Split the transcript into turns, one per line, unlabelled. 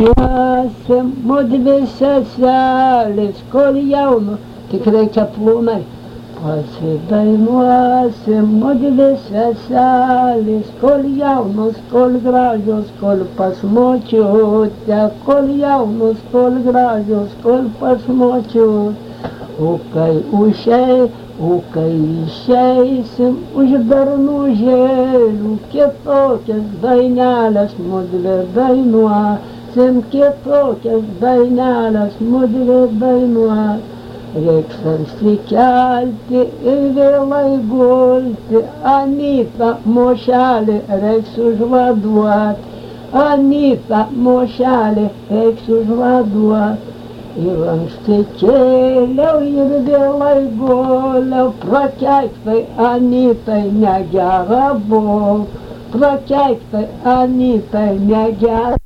Dainuosim mudvi seselės, kol jaunu, tik reikia plūnai. Pasidainuosim mudvi seselės, kol jaunos, kol gražios, kol pas močiutę, kol jaunos, kol gražios, kol pas močiutę. O kai išeisim už bernužėlių, kitokias dainelės mudvi dainuosim, kitokias dainelės mudvi dainuosim. Reiks atsikelti ir vėlai gulti, Anyta mošelį reiks užvaduot, Anyta mošelį reiks užvaduot. Ir anksti kėliau ir vėlai guliau, prakeiktai Anytai negera buvo, prakeiktai Anytai negera.